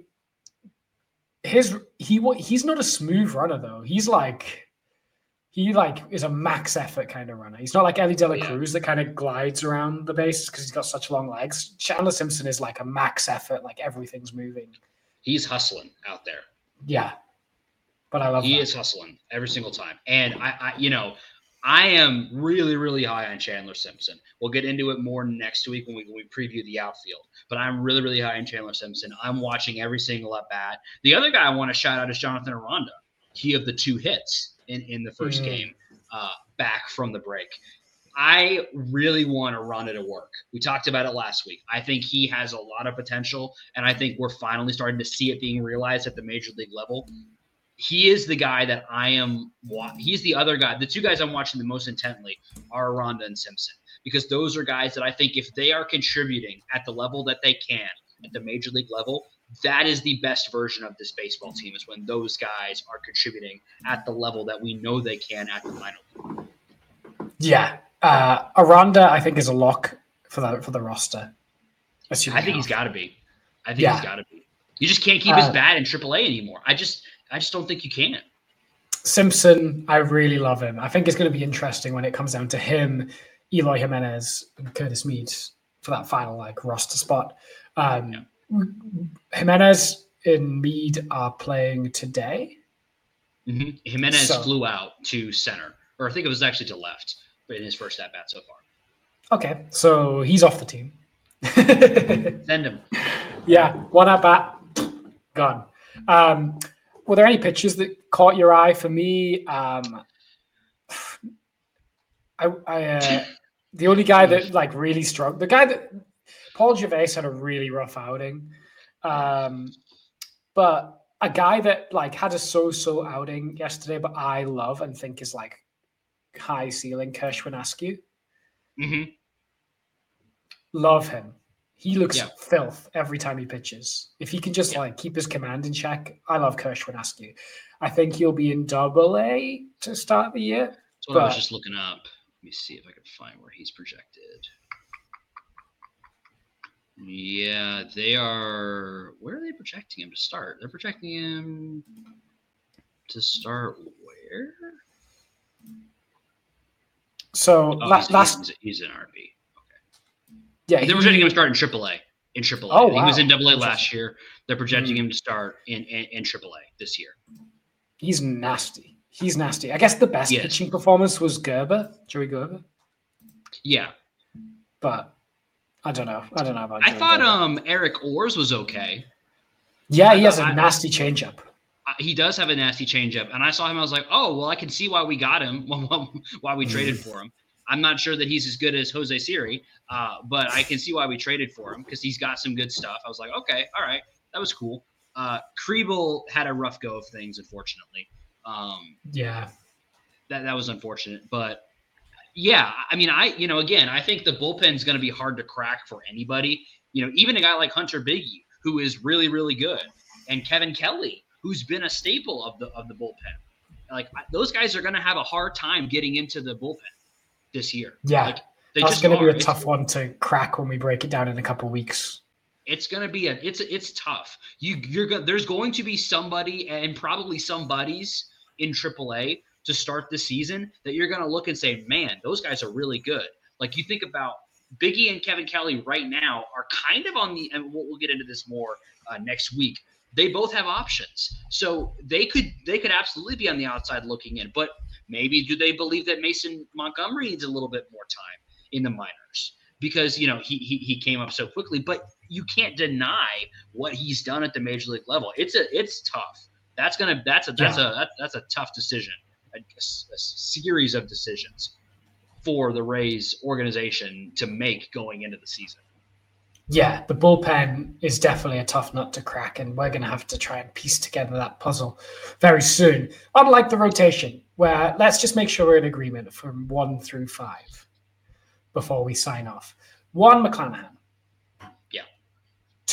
[SPEAKER 3] his he he's not a smooth runner though. He's like. He like is a max effort kind of runner. He's not like Ellie De La Cruz yeah. that kind of glides around the bases because he's got such long legs. Chandler Simpson is like a max effort, like everything's moving.
[SPEAKER 2] He's hustling out there.
[SPEAKER 3] Yeah, but I love.
[SPEAKER 2] He
[SPEAKER 3] that.
[SPEAKER 2] is hustling every single time, and I, I, you know, I am really, really high on Chandler Simpson. We'll get into it more next week when we when we preview the outfield. But I'm really, really high on Chandler Simpson. I'm watching every single at bat. The other guy I want to shout out is Jonathan Aranda. He of the two hits. In, in the first mm. game uh, back from the break. I really want Aranda to work. We talked about it last week. I think he has a lot of potential, and I think we're finally starting to see it being realized at the major league level. He is the guy that I am – he's the other guy. The two guys I'm watching the most intently are Aranda and Simpson because those are guys that I think if they are contributing at the level that they can at the major league level – that is the best version of this baseball team is when those guys are contributing at the level that we know they can at the minor league.
[SPEAKER 3] Yeah. Uh, Aranda, I think, is a lock for the, for the roster.
[SPEAKER 2] I think health. he's got to be. I think
[SPEAKER 3] yeah.
[SPEAKER 2] he's got to be. You just can't keep
[SPEAKER 3] uh,
[SPEAKER 2] his bat in triple A anymore. I just I just don't think you can.
[SPEAKER 3] Simpson, I really love him. I think it's going to be interesting when it comes down to him, Eloy Jimenez, and Curtis Mead for that final like roster spot. Um, yeah. Jimenez and Mead are playing today.
[SPEAKER 2] Mm-hmm. Jimenez
[SPEAKER 3] so,
[SPEAKER 2] flew out to center, or I think it was actually to left, but in his first at bat so far.
[SPEAKER 3] Okay, so he's off the team.
[SPEAKER 2] Send him.
[SPEAKER 3] Yeah, one at bat, gone. Um, were there any pitches that caught your eye? For me, um, I, I uh, the only guy that like really struggled, the guy that. Paul Gervais had a really rough outing. Um, but a guy that like had a so-so outing yesterday, but I love and think is like high ceiling, Kershwin Askew.
[SPEAKER 2] Mm-hmm.
[SPEAKER 3] Love him. He looks
[SPEAKER 2] yeah.
[SPEAKER 3] filth every time he pitches. If he can just
[SPEAKER 2] yeah.
[SPEAKER 3] like keep his command in check, I love Kershwin Askew. I think he'll be in double A to start the year.
[SPEAKER 2] That's what
[SPEAKER 3] but...
[SPEAKER 2] I was just looking up. Let me see if I can find where he's projected. Yeah, they are. Where are they projecting him to start? They're projecting him to start where?
[SPEAKER 3] So
[SPEAKER 2] oh,
[SPEAKER 3] last,
[SPEAKER 2] he's,
[SPEAKER 3] last
[SPEAKER 2] he's, he's in R B. Okay.
[SPEAKER 3] Yeah,
[SPEAKER 2] they're
[SPEAKER 3] he,
[SPEAKER 2] projecting him to start in triple A. In triple A,
[SPEAKER 3] oh,
[SPEAKER 2] he
[SPEAKER 3] wow.
[SPEAKER 2] was in double A last year. They're projecting
[SPEAKER 3] mm-hmm.
[SPEAKER 2] him to start in, in in triple A this year.
[SPEAKER 3] He's nasty. He's nasty. I guess the best
[SPEAKER 2] yes.
[SPEAKER 3] pitching performance was Gerber, Joey Gerber.
[SPEAKER 2] Yeah,
[SPEAKER 3] but. I don't know. I don't know about.
[SPEAKER 2] I thought um Eric Ors was okay.
[SPEAKER 3] Yeah, he has a
[SPEAKER 2] I,
[SPEAKER 3] nasty changeup.
[SPEAKER 2] He does have a nasty changeup, and I saw him. I was like, oh well, I can see why we got him, why we traded for him. I'm not sure that he's as good as Jose Siri, uh, but I can see why we traded for him because he's got some good stuff. I was like, okay, all right, that was cool. Uh, Kriebel had a rough go of things, unfortunately. Um,
[SPEAKER 3] yeah,
[SPEAKER 2] that that was unfortunate, but. Yeah, I mean, I you know, again, I think the bullpen is going to be hard to crack for anybody. You know, even a guy like Hunter Biggie, who is really, really good, and Kevin Kelly, who's been a staple of the of the bullpen. Like those guys are going to have a hard time getting into the bullpen this year.
[SPEAKER 3] Yeah,
[SPEAKER 2] like, they
[SPEAKER 3] that's
[SPEAKER 2] just
[SPEAKER 3] going to be a
[SPEAKER 2] it's,
[SPEAKER 3] tough one to crack when we break it down in a couple of weeks.
[SPEAKER 2] It's going to be a it's it's tough. You you're go, there's going to be somebody and probably somebodies in triple A. To start the season that you're going to look and say, man, those guys are really good. Like you think about Biggie and Kevin Kelly right now are kind of on the, and we'll, we'll get into this more uh, next week. They both have options. So they could, they could absolutely be on the outside looking in, but maybe do they believe that Mason Montgomery needs a little bit more time in the minors because, you know, he, he, he came up so quickly, but you can't deny what he's done at the major league level. It's a, it's tough. That's going to, that's a, that's yeah. a, that, that's a tough decision. A, a series of decisions for the Rays organization to make going into the season.
[SPEAKER 3] Yeah, the bullpen is definitely a tough nut to crack, and we're going to have to try and piece together that puzzle very soon. Unlike the rotation, where let's just make sure we're in agreement from one through five before we sign off. One, McClanahan.
[SPEAKER 2] Yeah.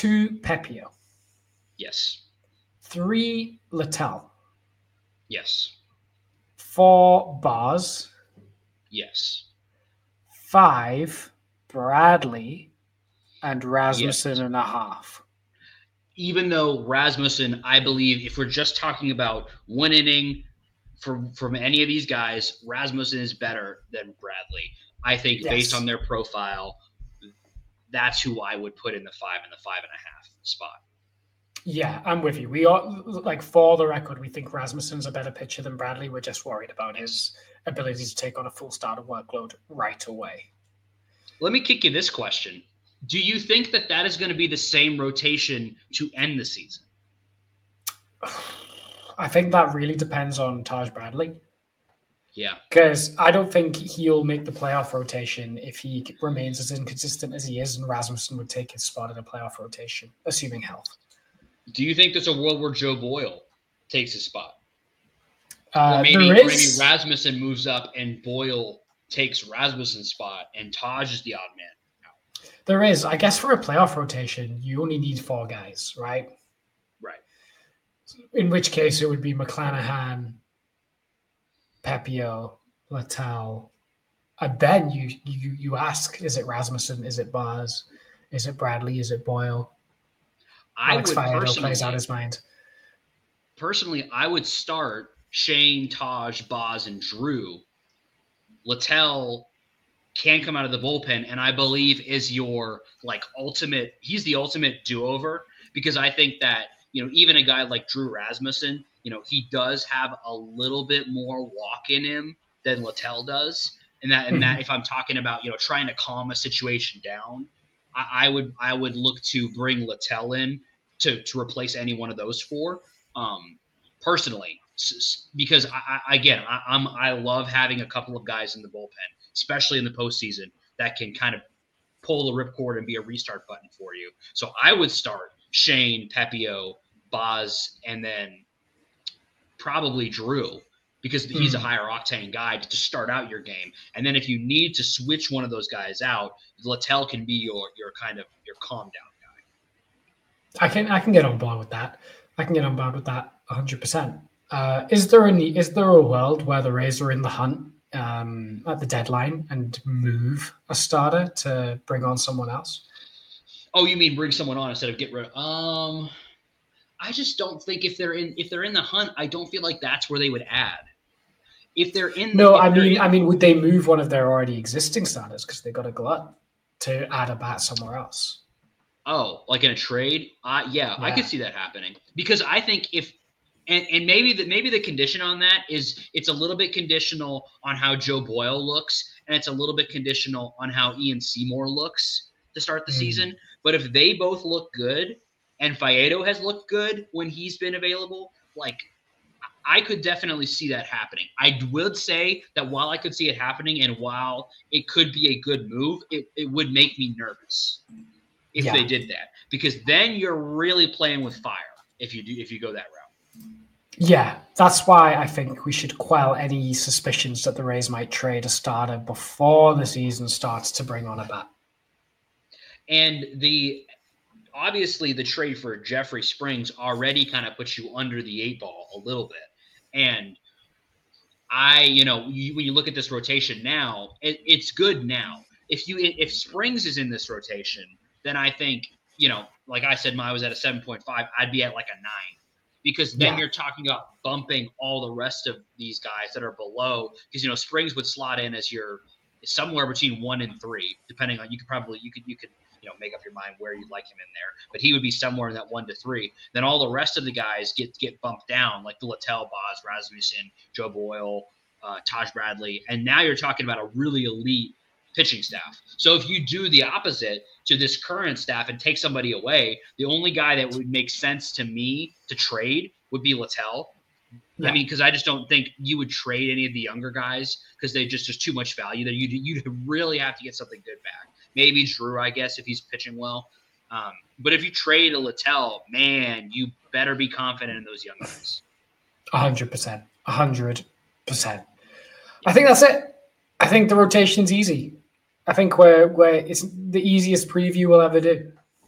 [SPEAKER 3] two Pepio,
[SPEAKER 2] Yes.
[SPEAKER 3] three Littell,
[SPEAKER 2] Yes.
[SPEAKER 3] four Bars,
[SPEAKER 2] Yes.
[SPEAKER 3] five Bradley, and Rasmussen
[SPEAKER 2] Yes.
[SPEAKER 3] and a half.
[SPEAKER 2] Even though Rasmussen, I believe, if we're just talking about one inning from from any of these guys, Rasmussen is better than Bradley. I think
[SPEAKER 3] Yes.
[SPEAKER 2] based on their profile, that's who I would put in the five and the five and a half spot.
[SPEAKER 3] Yeah, I'm with you. We are like, for the record, we think Rasmussen's a better pitcher than Bradley. We're just worried about his ability to take on a full starter workload right away.
[SPEAKER 2] Let me kick you this question. Do you think that that is going to be the same rotation to end the season?
[SPEAKER 3] I think that really depends on Taj Bradley.
[SPEAKER 2] Yeah.
[SPEAKER 3] Because I don't think he'll make the playoff rotation if he remains as inconsistent as he is, and Rasmussen would take his spot in a playoff rotation, assuming health.
[SPEAKER 2] Do you think there's a world where Joe Boyle takes his spot?
[SPEAKER 3] Uh,
[SPEAKER 2] or maybe,
[SPEAKER 3] there
[SPEAKER 2] or maybe
[SPEAKER 3] is,
[SPEAKER 2] Rasmussen moves up and Boyle takes Rasmussen's spot and Taj is the odd man.
[SPEAKER 3] there is. I guess for a playoff rotation, you only need four guys, right?
[SPEAKER 2] Right.
[SPEAKER 3] In which case, it would be McClanahan, Pepio, Littell, and then you you you ask: is it Rasmussen? Is it Bars? Is it Bradley? Is it Boyle?
[SPEAKER 2] I
[SPEAKER 3] Alex
[SPEAKER 2] would
[SPEAKER 3] Faedo
[SPEAKER 2] personally,
[SPEAKER 3] plays out his mind.
[SPEAKER 2] personally, I would start Shane, Taj, Boz, and Drew. Littell can come out of the bullpen, and I believe is your like ultimate. He's the ultimate do-over because I think that you know even a guy like Drew Rasmussen, you know, he does have a little bit more walk in him than Littell does, and that and that if I'm talking about you know trying to calm a situation down, I, I would I would look to bring Littell in to to replace any one of those four. Um, personally, because I, I again I, I'm I love having a couple of guys in the bullpen, especially in the postseason, that can kind of pull the ripcord and be a restart button for you. So I would start Shane, Pepio, Boz, and then probably Drew because he's mm. a higher octane guy to start out your game. And then if you need to switch one of those guys out, Littell can be your your kind of your calm down guy.
[SPEAKER 3] I can I can get on board with that. I can get on board with that one hundred percent. Uh, is there any is there a world where the Rays are in the hunt um, at the deadline and move a starter to bring on someone else?
[SPEAKER 2] Oh, you mean bring someone on instead of get rid of? Um, I just don't think if they're in if they're in the hunt, I don't feel like that's where they would add. If they're in,
[SPEAKER 3] no,
[SPEAKER 2] the,
[SPEAKER 3] I mean,
[SPEAKER 2] in,
[SPEAKER 3] I mean, would they move one of their already existing starters because they got a glut to add a bat somewhere else?
[SPEAKER 2] Oh, like in a trade? Uh, yeah, yeah, I could see that happening because I think if. And, and maybe the maybe the condition on that is it's a little bit conditional on how Joe Boyle looks, and it's a little bit conditional on how Ian Seymour looks to start the mm. season. But if they both look good, and Faedo has looked good when he's been available, like I could definitely see that happening. I would say that while I could see it happening, and while it could be a good move, it, it would make me nervous if yeah. they did that, because then you're really playing with fire if you do if you go that route.
[SPEAKER 3] Yeah, that's why I think we should quell any suspicions that the Rays might trade a starter before the season starts to bring on a bat.
[SPEAKER 2] And the obviously the trade for Jeffrey Springs already kind of puts you under the eight ball a little bit. And I, you know, you, when you look at this rotation now, it, it's good now. If you if Springs is in this rotation, then I think, you know, like I said, I was at a seven point five, I'd be at like a nine. Because then yeah. you're talking about bumping all the rest of these guys that are below. Because you know Springs would slot in as your somewhere between one and three, depending on you could probably you could you could you know make up your mind where you'd like him in there. But he would be somewhere in that one to three. Then all the rest of the guys get get bumped down, like the Littell, Boz, Rasmussen, Joe Boyle, uh, Taj Bradley, and now you're talking about a really elite pitching staff. So if you do the opposite to this current staff and take somebody away, the only guy that would make sense to me to trade would be Littell. Yeah. I mean, because I just don't think you would trade any of the younger guys because they just there's too much value there. You you really have to get something good back. Maybe Drew, I guess, if he's pitching well. Um, but if you trade a Littell, man, you better be confident in those young guys.
[SPEAKER 3] A hundred percent, a hundred percent. I think that's it. I think the rotation's easy. I think we're, we're it's the easiest preview we'll ever do.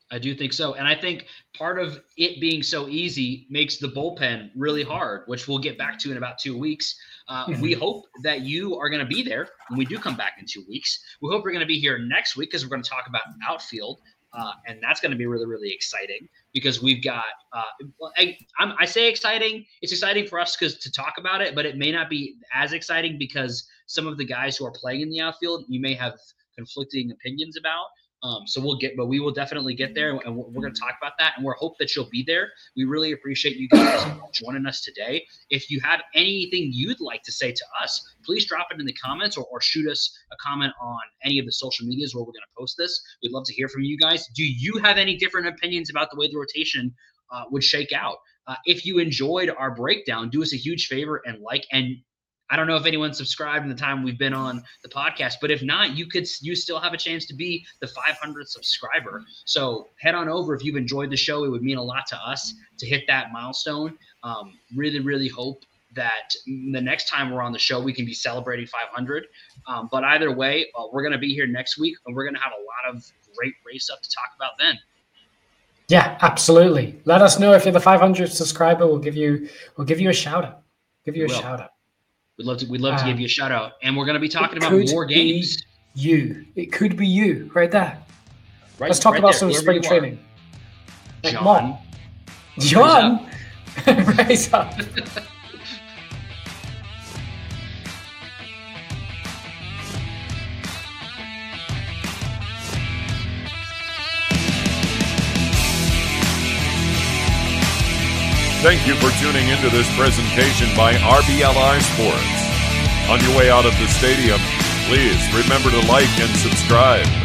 [SPEAKER 2] I do think so. And I think part of it being so easy makes the bullpen really hard, which we'll get back to in about two weeks. Uh, mm-hmm. We hope that you are going to be there when we do come back in two weeks. We hope you're going to be here next week because we're going to talk about outfield. Uh, and that's going to be really, really exciting because we've got uh, – I, I'm, I say exciting. It's exciting for us because to talk about it, but it may not be as exciting because some of the guys who are playing in the outfield you may have conflicting opinions about. Um, so we'll get, but we will definitely get there, and we're, we're going to talk about that. And we're hope that you'll be there. We really appreciate you guys joining us today. If you have anything you'd like to say to us, please drop it in the comments or, or shoot us a comment on any of the social medias where we're going to post this. We'd love to hear from you guys. Do you have any different opinions about the way the rotation uh, would shake out? Uh, if you enjoyed our breakdown, do us a huge favor and like and. I don't know if anyone subscribed in the time we've been on the podcast, but if not, you could you still have a chance to be the five hundredth subscriber. So head on over if you've enjoyed the show. It would mean a lot to us to hit that milestone. Um, really, really hope that the next time we're on the show, we can be celebrating five hundred. Um, but either way, uh, we're going to be here next week, and we're going to have a lot of great race stuff to talk about then.
[SPEAKER 3] Yeah, absolutely. Let us know if you're the five hundredth subscriber. We'll give you we'll give you a shout out. Give you a shout out.
[SPEAKER 2] We'd love to. We'd love to
[SPEAKER 3] um,
[SPEAKER 2] give you a shout out, and we're going to be talking about more games.
[SPEAKER 3] You, it could be you right there.
[SPEAKER 2] Right,
[SPEAKER 3] Let's talk
[SPEAKER 2] right
[SPEAKER 3] about
[SPEAKER 2] there,
[SPEAKER 3] some spring training.
[SPEAKER 2] Like,
[SPEAKER 3] John, John, raise up.
[SPEAKER 1] Thank you for tuning into this presentation by R B L R Sports. On your way out of the stadium, please remember to like and subscribe.